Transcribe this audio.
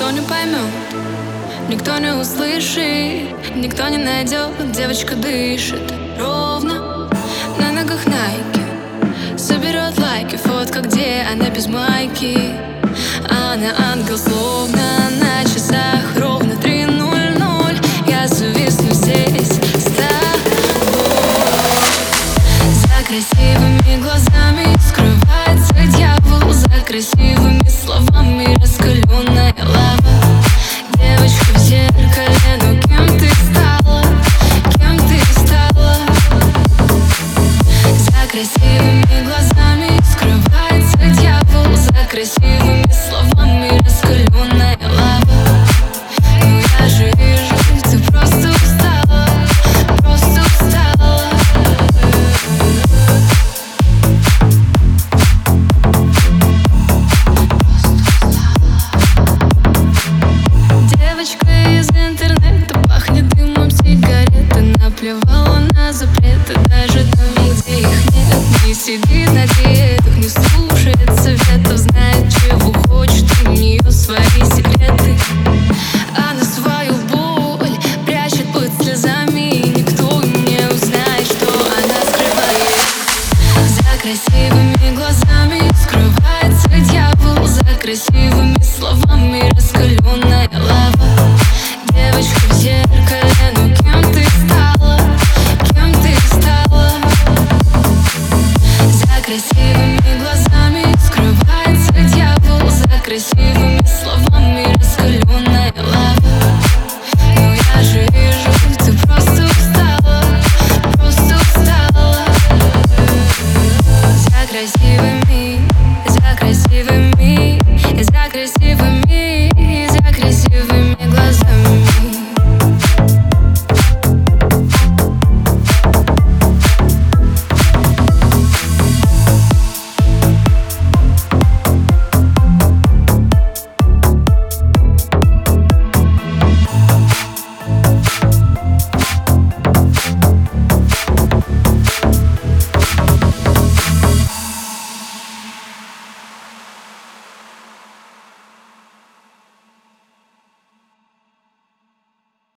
никто не поймет, никто не услышит, никто не найдет. Девочка дышит ровно, на ногах найки, соберет лайки, фотка, где она без майки. Она ангел, словно на часах ровно 3:00. Я зависну здесь с тобой. За красивыми глазами скрывается дьявол, за красивыми словами раскаленная лава. Девочка в зеркале, ну кем ты стала? Кем ты стала? За красивыми глазами скрывается дьявол, за красивыми словами раскаленная лава. Но я же вижу, ты просто устала, просто устала. Девочка из интернета, пахнет дымом сигареты, наплевала на запреты, даже там, где их нет. Не сидит на диетах, не слушает советов, знает, чего хочет, у нее свои секреты. Она свою боль прячет под слезами, и никто не узнает, что она скрывает. За красивыми глазами скрывается дьявол, за красивыми словами раскаленная лава. Девочка в зеркале, ну кем ты стала? Кем ты стала? За красивыми глазами скрывается дьявол, за красивыми словами раскаленная лава. Но я же вижу, ты просто устала, просто устала. За красивыми